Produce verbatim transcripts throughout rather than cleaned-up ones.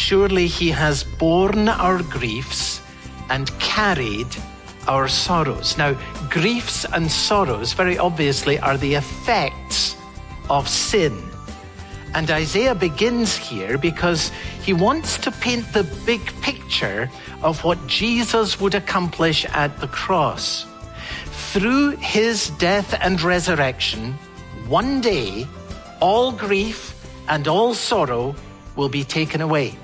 surely he has borne our griefs and carried our sorrows. Now, griefs and sorrows, very obviously, are the effects of sin. And Isaiah begins here because he wants to paint the big picture of what Jesus would accomplish at the cross. Through his death and resurrection, one day, all grief and all sorrow will be taken away.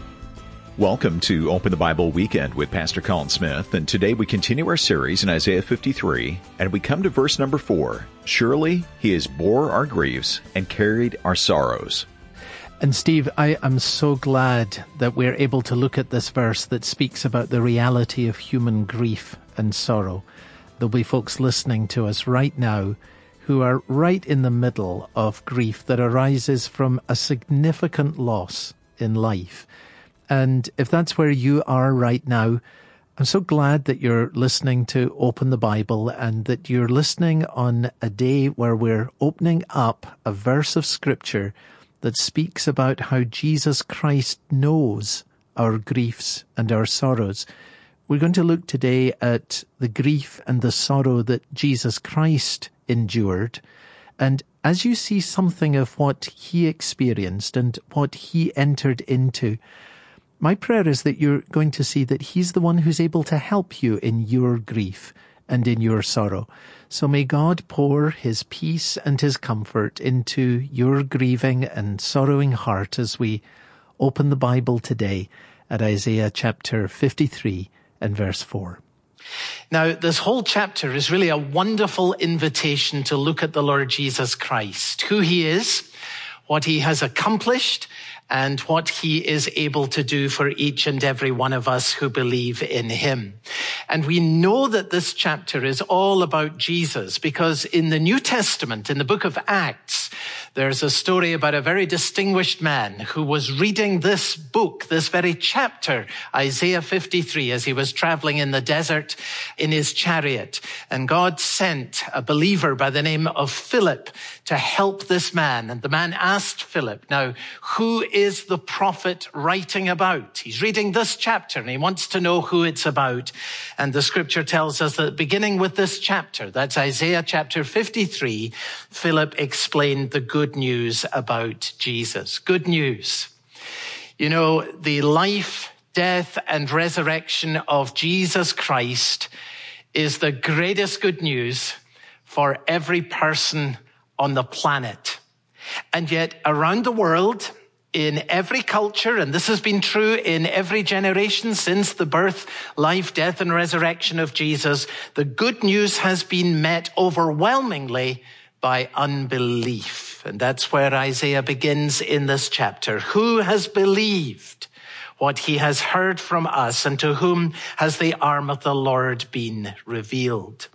Welcome to Open the Bible Weekend with Pastor Colin Smith, and today we continue our series in Isaiah fifty-three, and we come to verse number four. Surely he has bore our griefs and carried our sorrows. And Steve, I am so glad that we're able to look at this verse that speaks about the reality of human grief and sorrow. There'll be folks listening to us right now who are right in the middle of grief that arises from a significant loss in life. And if that's where you are right now, I'm so glad that you're listening to Open the Bible and that you're listening on a day where we're opening up a verse of Scripture that speaks about how Jesus Christ knows our griefs and our sorrows. We're going to look today at the grief and the sorrow that Jesus Christ endured. And as you see something of what he experienced and what he entered into, my prayer is that you're going to see that he's the one who's able to help you in your grief and in your sorrow. So may God pour his peace and his comfort into your grieving and sorrowing heart as we open the Bible today at Isaiah chapter fifty-three and verse four. Now, this whole chapter is really a wonderful invitation to look at the Lord Jesus Christ, who he is, what he has accomplished, and what he is able to do for each and every one of us who believe in him. And we know that this chapter is all about Jesus because in the New Testament, in the book of Acts, there's a story about a very distinguished man who was reading this book, this very chapter, Isaiah fifty-three, as he was traveling in the desert in his chariot. And God sent a believer by the name of Philip to help this man. And the man asked Philip, now, who is the prophet writing about? He's reading this chapter and he wants to know who it's about. And the scripture tells us that beginning with this chapter, that's Isaiah chapter fifty-three, Philip explained the good news about Jesus. Good news. You know, the life, death, and resurrection of Jesus Christ is the greatest good news for every person on the planet. And yet around the world, in every culture, and this has been true in every generation since the birth, life, death, and resurrection of Jesus, the good news has been met overwhelmingly by unbelief. And that's where Isaiah begins in this chapter. Who has believed what he has heard from us, and to whom has the arm of the Lord been revealed?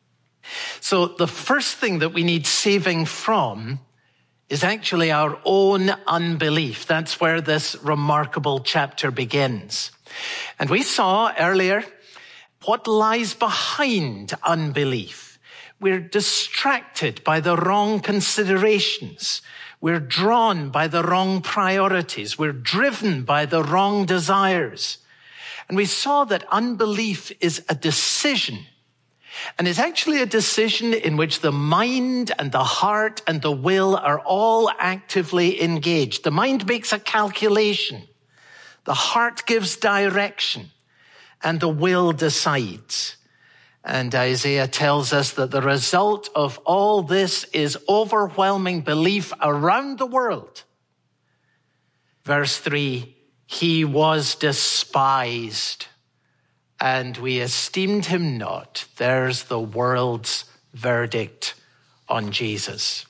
So the first thing that we need saving from is actually our own unbelief. That's where this remarkable chapter begins. And we saw earlier what lies behind unbelief. We're distracted by the wrong considerations. We're drawn by the wrong priorities. We're driven by the wrong desires. And we saw that unbelief is a decision. And it's actually a decision in which the mind and the heart and the will are all actively engaged. The mind makes a calculation. The heart gives direction. And the will decides. And Isaiah tells us that the result of all this is overwhelming belief around the world. Verse three, he was despised, and we esteemed him not. There's the world's verdict on Jesus.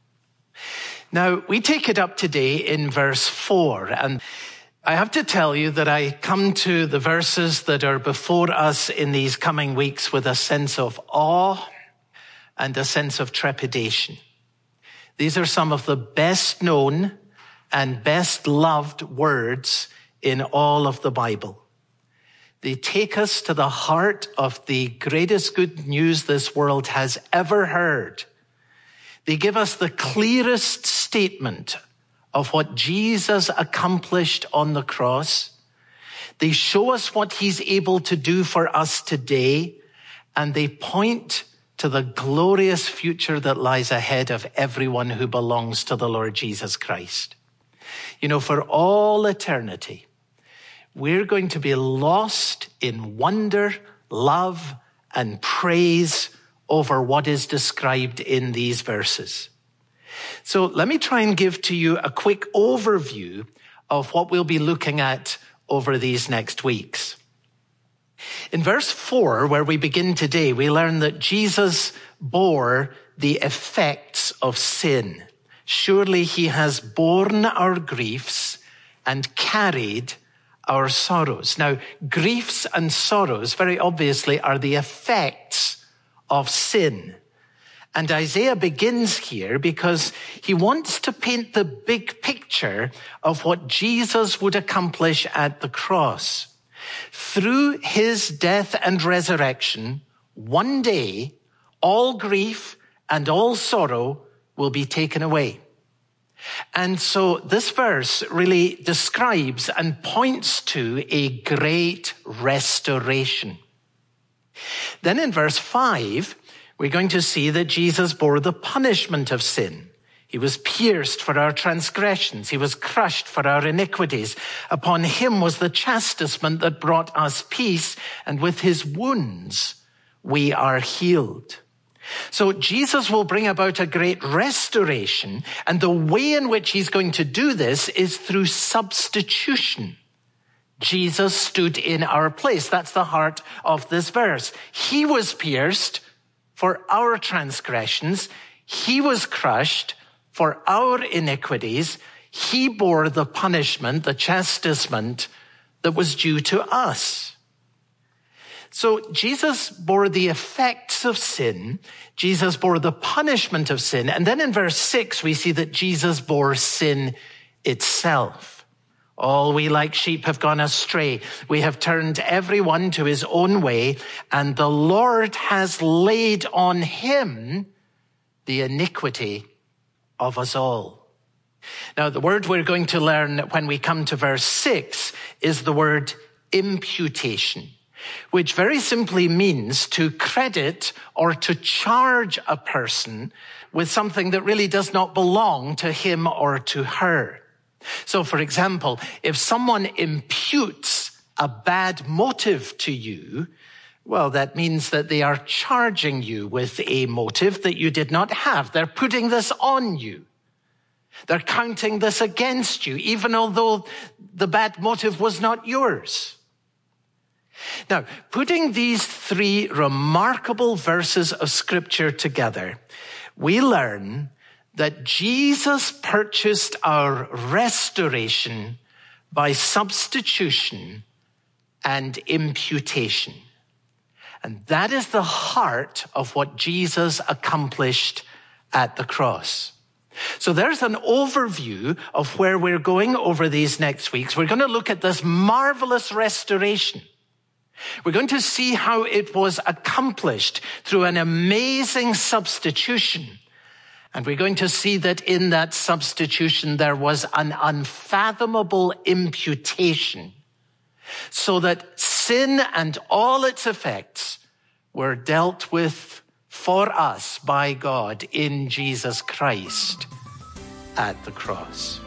Now, we take it up today in verse four, and I have to tell you that I come to the verses that are before us in these coming weeks with a sense of awe and a sense of trepidation. These are some of the best known and best loved words in all of the Bible. They take us to the heart of the greatest good news this world has ever heard. They give us the clearest statement of what Jesus accomplished on the cross. They show us what he's able to do for us today, and they point to the glorious future that lies ahead of everyone who belongs to the Lord Jesus Christ. You know, for all eternity, we're going to be lost in wonder, love, and praise over what is described in these verses. So let me try and give to you a quick overview of what we'll be looking at over these next weeks. In verse four, where we begin today, we learn that Jesus bore the effects of sin. Surely he has borne our griefs and carried our sorrows. Now, griefs and sorrows, very obviously, are the effects of sin. And Isaiah begins here because he wants to paint the big picture of what Jesus would accomplish at the cross. Through his death and resurrection, one day, all grief and all sorrow will be taken away. And so this verse really describes and points to a great restoration. Then in verse five, we're going to see that Jesus bore the punishment of sin. He was pierced for our transgressions. He was crushed for our iniquities. Upon him was the chastisement that brought us peace, and with his wounds we are healed. So Jesus will bring about a great restoration, and the way in which he's going to do this is through substitution. Jesus stood in our place. That's the heart of this verse. He was pierced for our transgressions. He was crushed for our iniquities. He bore the punishment, the chastisement that was due to us. So Jesus bore the effects of sin. Jesus bore the punishment of sin. And then in verse six, we see that Jesus bore sin itself. All we like sheep have gone astray. We have turned everyone to his own way, and the Lord has laid on him the iniquity of us all. Now, the word we're going to learn when we come to verse six is the word imputation, which very simply means to credit or to charge a person with something that really does not belong to him or to her. So, for example, if someone imputes a bad motive to you, well, that means that they are charging you with a motive that you did not have. They're putting this on you. They're counting this against you, even although the bad motive was not yours. Now, putting these three remarkable verses of Scripture together, we learn that Jesus purchased our restoration by substitution and imputation. And that is the heart of what Jesus accomplished at the cross. So there's an overview of where we're going over these next weeks. We're going to look at this marvelous restoration. We're going to see how it was accomplished through an amazing substitution. And we're going to see that in that substitution, there was an unfathomable imputation, so that sin and all its effects were dealt with for us by God in Jesus Christ at the cross.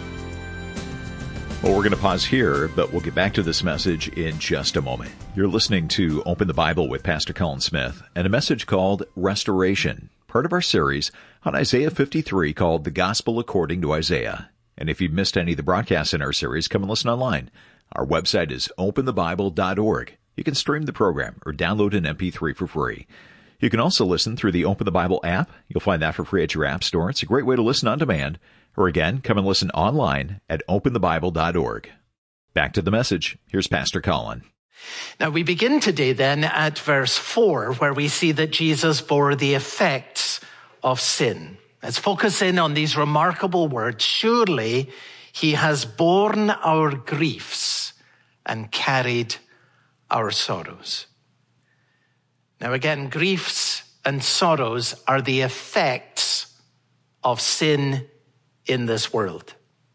Well, we're going to pause here, but we'll get back to this message in just a moment. You're listening to Open the Bible with Pastor Colin Smith and a message called Restoration, part of our series on Isaiah fifty-three called The Gospel According to Isaiah. And if you've missed any of the broadcasts in our series, come and listen online. Our website is open the bible dot org. You can stream the program or download an M P three for free. You can also listen through the Open the Bible app. You'll find that for free at your app store. It's a great way to listen on demand. Or again, come and listen online at open the bible dot org. Back to the message. Here's Pastor Colin. Now, we begin today then at verse four, where we see that Jesus bore the effects of sin. Let's focus in on these remarkable words. Surely he has borne our griefs and carried our sorrows. Now again, griefs and sorrows are the effects of sin in this world.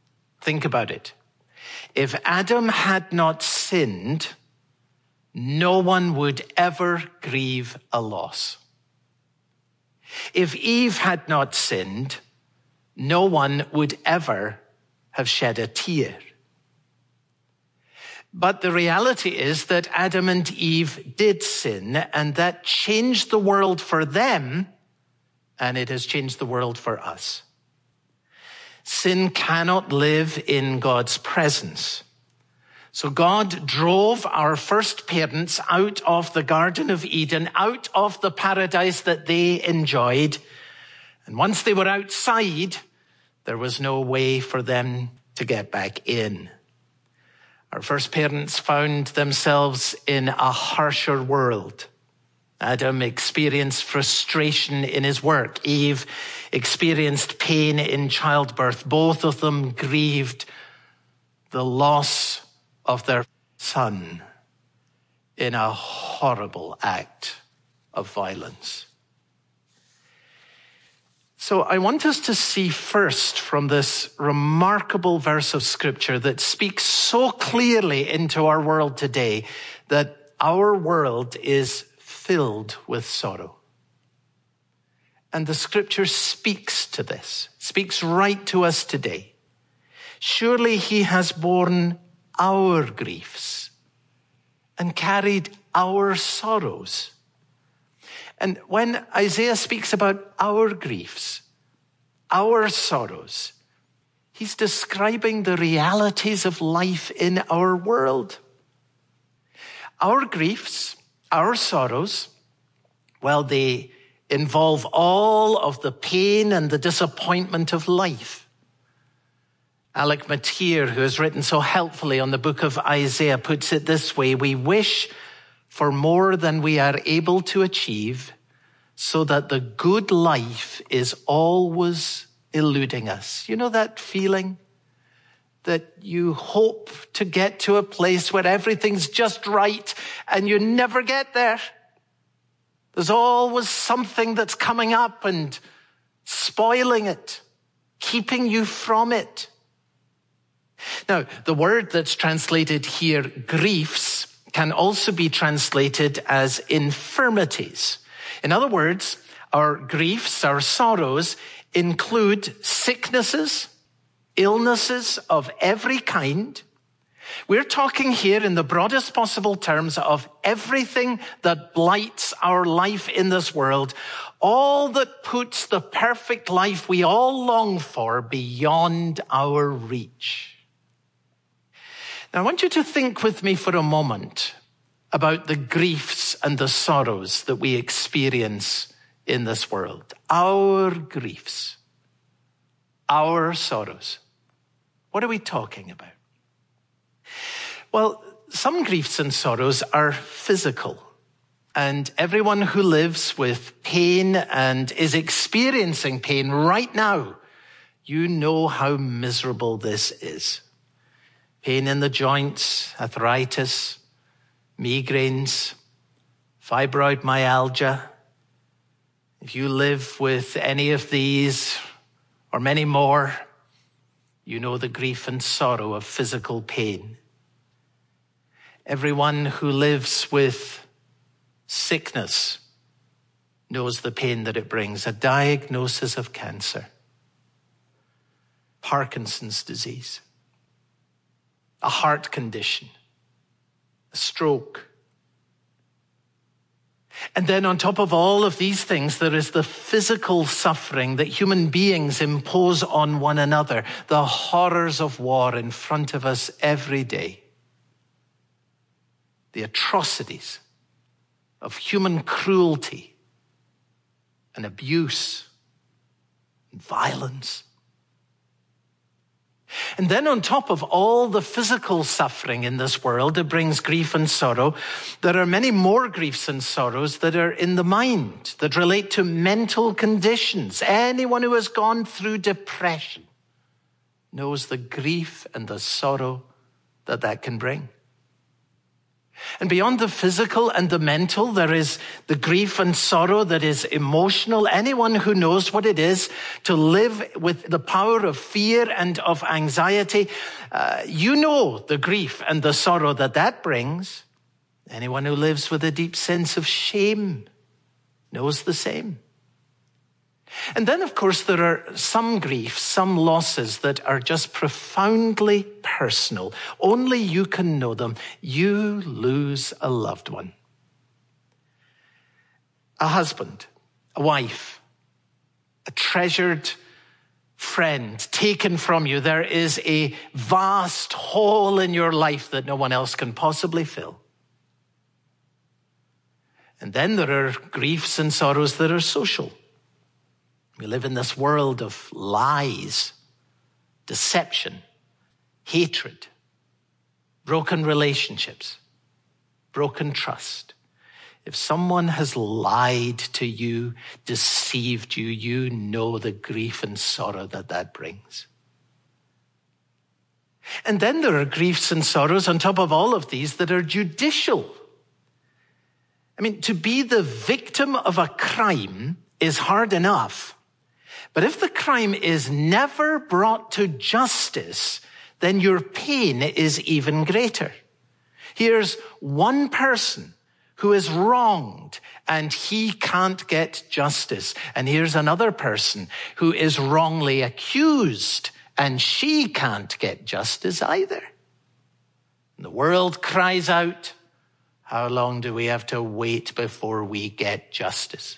Think about it. If Adam had not sinned, no one would ever grieve a loss. If Eve had not sinned, no one would ever have shed a tear. But the reality is that Adam and Eve did sin, and that changed the world for them, and it has changed the world for us. Sin cannot live in God's presence. So God drove our first parents out of the Garden of Eden, out of the paradise that they enjoyed. And once they were outside, there was no way for them to get back in. Our first parents found themselves in a harsher world. Adam experienced frustration in his work. Eve experienced pain in childbirth. Both of them grieved the loss of their son in a horrible act of violence. So I want us to see first from this remarkable verse of Scripture that speaks so clearly into our world today that our world is filled with sorrow. And the Scripture speaks to this, speaks right to us today. Surely he has borne our griefs and carried our sorrows. And when Isaiah speaks about our griefs, our sorrows, he's describing the realities of life in our world. Our griefs, our sorrows, well, they involve all of the pain and the disappointment of life. Alec Matier, who has written so helpfully on the book of Isaiah, puts it this way: we wish for more than we are able to achieve, so that the good life is always eluding us. You know that feeling that you hope to get to a place where everything's just right and you never get there? There's always something that's coming up and spoiling it, keeping you from it. Now, the word that's translated here, griefs, can also be translated as infirmities. In other words, our griefs, our sorrows, include sicknesses, illnesses of every kind. We're talking here in the broadest possible terms of everything that blights our life in this world, all that puts the perfect life we all long for beyond our reach. Now, I want you to think with me for a moment about the griefs and the sorrows that we experience in this world. Our griefs, our sorrows. What are we talking about? Well, some griefs and sorrows are physical, and everyone who lives with pain and is experiencing pain right now, you know how miserable this is. Pain in the joints, arthritis, migraines, fibromyalgia. If you live with any of these or many more, you know the grief and sorrow of physical pain. Everyone who lives with sickness knows the pain that it brings. A diagnosis of cancer, Parkinson's disease, a heart condition, a stroke. And then on top of all of these things, there is the physical suffering that human beings impose on one another, the horrors of war in front of us every day, the atrocities of human cruelty and abuse and violence. And then on top of all the physical suffering in this world that brings grief and sorrow, there are many more griefs and sorrows that are in the mind, that relate to mental conditions. Anyone who has gone through depression knows the grief and the sorrow that that can bring. And beyond the physical and the mental, there is the grief and sorrow that is emotional. Anyone who knows what it is to live with the power of fear and of anxiety, uh, you know the grief and the sorrow that that brings. Anyone who lives with a deep sense of shame knows the same. And then, of course, there are some griefs, some losses that are just profoundly personal. Only you can know them. You lose a loved one. A husband, a wife, a treasured friend taken from you. There is a vast hole in your life that no one else can possibly fill. And then there are griefs and sorrows that are social. We live in this world of lies, deception, hatred, broken relationships, broken trust. If someone has lied to you, deceived you, you know the grief and sorrow that that brings. And then there are griefs and sorrows on top of all of these that are judicial. I mean, to be the victim of a crime is hard enough. But if the crime is never brought to justice, then your pain is even greater. Here's one person who is wronged and he can't get justice. And here's another person who is wrongly accused and she can't get justice either. And the world cries out, how long do we have to wait before we get justice?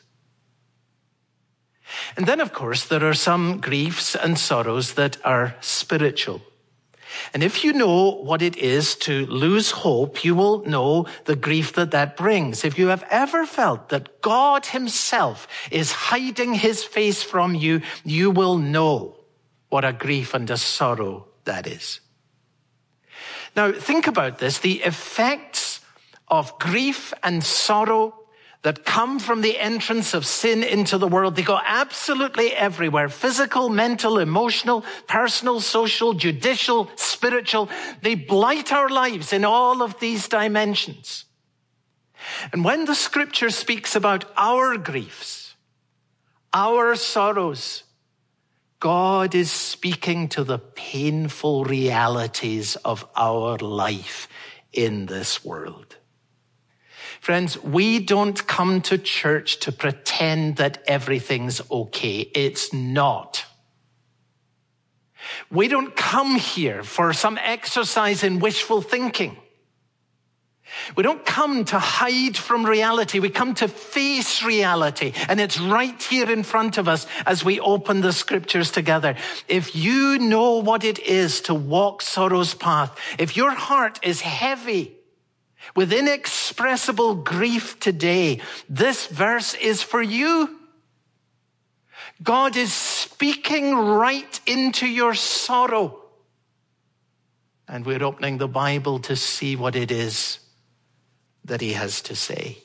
And then, of course, there are some griefs and sorrows that are spiritual. And if you know what it is to lose hope, you will know the grief that that brings. If you have ever felt that God himself is hiding his face from you, you will know what a grief and a sorrow that is. Now, think about this. The effects of grief and sorrow that come from the entrance of sin into the world, they go absolutely everywhere. Physical, mental, emotional, personal, social, judicial, spiritual. They blight our lives in all of these dimensions. And when the scripture speaks about our griefs, our sorrows, God is speaking to the painful realities of our life in this world. Friends, we don't come to church to pretend that everything's okay. It's not. We don't come here for some exercise in wishful thinking. We don't come to hide from reality. We come to face reality. And it's right here in front of us as we open the scriptures together. If you know what it is to walk sorrow's path, if your heart is heavy with inexpressible grief today, this verse is for you. God is speaking right into your sorrow. And we're opening the Bible to see what it is that he has to say.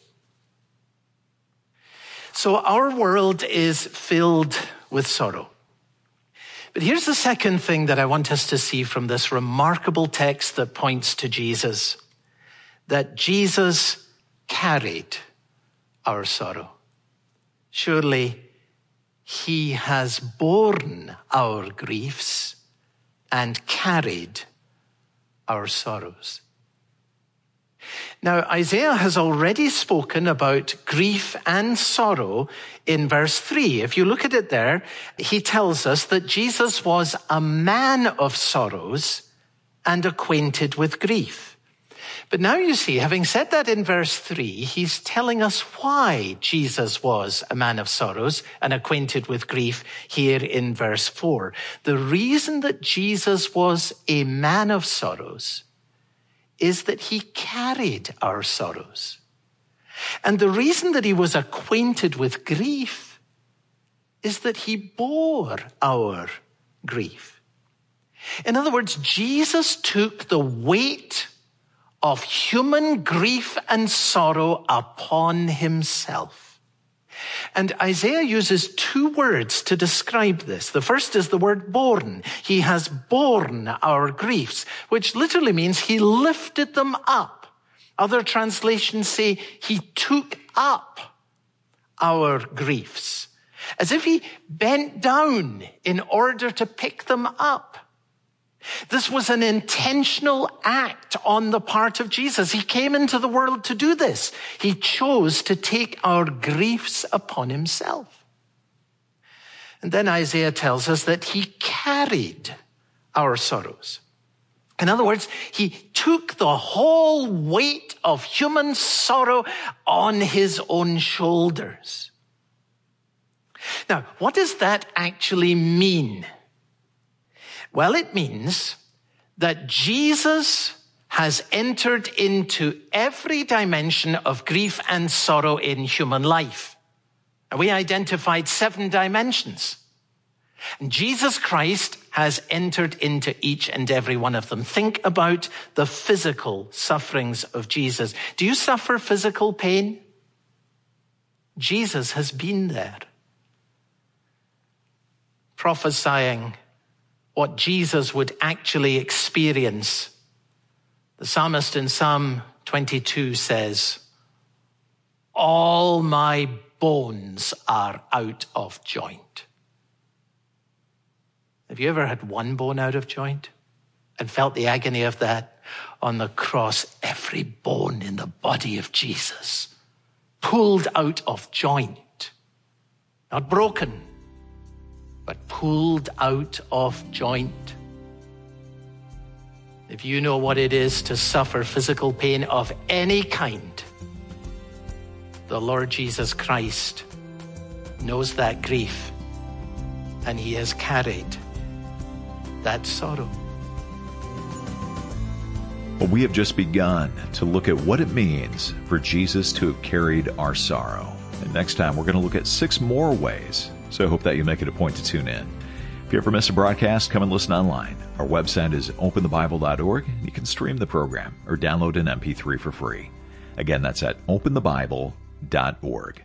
So our world is filled with sorrow. But here's the second thing that I want us to see from this remarkable text that points to Jesus. That Jesus carried our sorrow. Surely he has borne our griefs and carried our sorrows. Now, Isaiah has already spoken about grief and sorrow in verse three. If you look at it there, he tells us that Jesus was a man of sorrows and acquainted with grief. But now you see, having said that in verse three, he's telling us why Jesus was a man of sorrows and acquainted with grief here in verse four. The reason that Jesus was a man of sorrows is that he carried our sorrows. And the reason that he was acquainted with grief is that he bore our grief. In other words, Jesus took the weight of human grief and sorrow upon himself. And Isaiah uses two words to describe this. The first is the word borne. He has borne our griefs, which literally means he lifted them up Other translations say he took up our griefs, as if he bent down in order to pick them up. This was an intentional act on the part of Jesus. He came into the world to do this. He chose to take our griefs upon himself. And then Isaiah tells us that he carried our sorrows. In other words, he took the whole weight of human sorrow on his own shoulders. Now, what does that actually mean? Well, it means that Jesus has entered into every dimension of grief and sorrow in human life. And we identified seven dimensions. And Jesus Christ has entered into each and every one of them. Think about the physical sufferings of Jesus. Do you suffer physical pain? Jesus has been there, prophesying what Jesus would actually experience. The psalmist in Psalm twenty-two says, "All my bones are out of joint." Have you ever had one bone out of joint and felt the agony of that? On the cross, every bone in the body of Jesus pulled out of joint, not broken, but pulled out of joint. If you know what it is to suffer physical pain of any kind, the Lord Jesus Christ knows that grief, and he has carried that sorrow. Well, we have just begun to look at what it means for Jesus to have carried our sorrow. And next time, we're going to look at six more ways. So I hope that you make it a point to tune in. If you ever miss a broadcast, come and listen online. Our website is open the bible dot org. You can stream the program or download an M P three for free. Again, that's at open the bible dot org.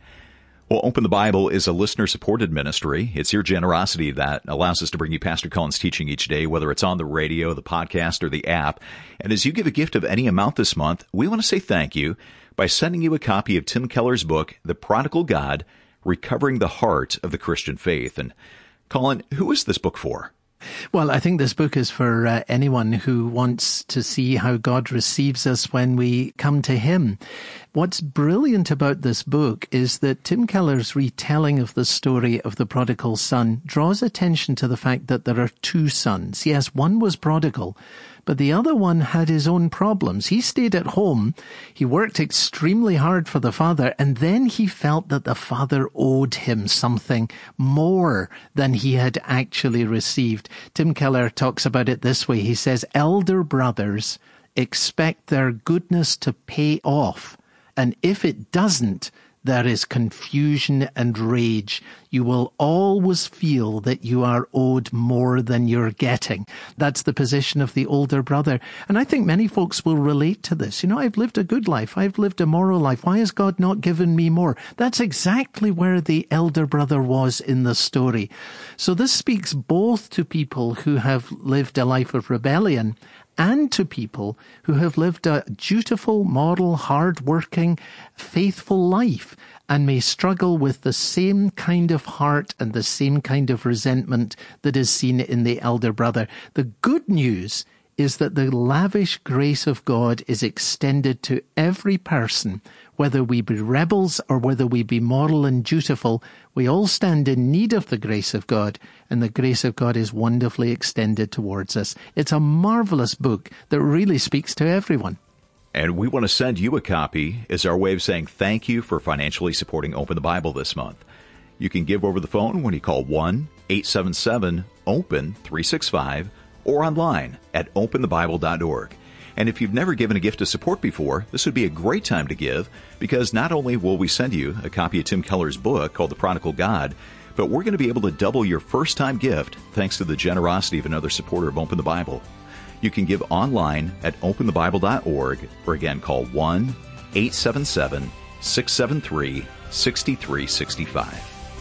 Well, Open the Bible is a listener-supported ministry. It's your generosity that allows us to bring you Pastor Colin's teaching each day, whether it's on the radio, the podcast, or the app. And as you give a gift of any amount this month, we want to say thank you by sending you a copy of Tim Keller's book, The Prodigal God, Recovering the Heart of the Christian Faith. And Colin, who is this book for? Well, I think this book is for uh, anyone who wants to see how God receives us when we come to him. What's brilliant about this book is that Tim Keller's retelling of the story of the prodigal son draws attention to the fact that there are two sons. Yes, one was prodigal, but the other one had his own problems. He stayed at home, he worked extremely hard for the father, and then he felt that the father owed him something more than he had actually received. Tim Keller talks about it this way. He says, elder brothers expect their goodness to pay off, and if it doesn't, there is confusion and rage. You will always feel that you are owed more than you're getting. That's the position of the older brother. And I think many folks will relate to this. You know, I've lived a good life. I've lived a moral life. Why has God not given me more? That's exactly where the elder brother was in the story. So this speaks both to people who have lived a life of rebellion and to people who have lived a dutiful, moral, hard-working, faithful life and may struggle with the same kind of heart and the same kind of resentment that is seen in the elder brother. The good news is that the lavish grace of God is extended to every person, whether we be rebels or whether we be moral and dutiful. We all stand in need of the grace of God, and the grace of God is wonderfully extended towards us. It's a marvelous book that really speaks to everyone. And we want to send you a copy as our way of saying thank you for financially supporting Open the Bible this month. You can give over the phone when you call one eight seven seven open three six five or online at open the bible dot org. And if you've never given a gift of support before, this would be a great time to give, because not only will we send you a copy of Tim Keller's book called The Prodigal God, but we're going to be able to double your first-time gift thanks to the generosity of another supporter of Open the Bible. You can give online at open the bible dot org, or again, call one eight seven seven six seven three six three six five.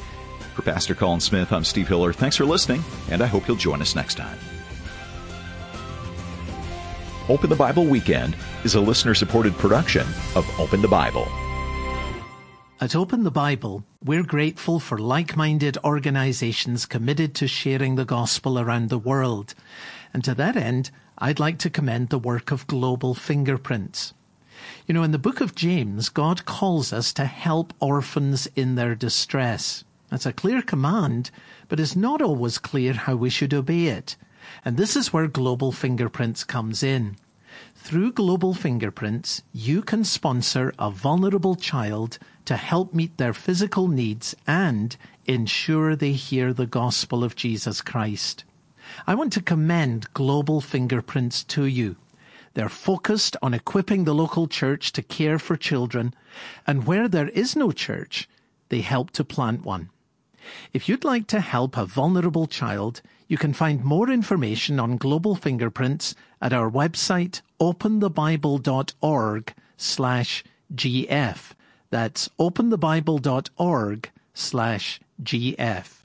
For Pastor Colin Smith, I'm Steve Hiller. Thanks for listening, and I hope you'll join us next time. Open the Bible Weekend is a listener-supported production of Open the Bible. At Open the Bible, we're grateful for like-minded organizations committed to sharing the gospel around the world. And to that end, I'd like to commend the work of Global Fingerprints. You know, in the book of James, God calls us to help orphans in their distress. That's a clear command, but it's not always clear how we should obey it. And this is where Global Fingerprints comes in. Through Global Fingerprints, you can sponsor a vulnerable child to help meet their physical needs and ensure they hear the gospel of Jesus Christ. I want to commend Global Fingerprints to you. They're focused on equipping the local church to care for children, and where there is no church, they help to plant one. If you'd like to help a vulnerable child, you can find more information on Global Fingerprints at our website, openthebible.org slash GF. That's openthebible.org slash GF.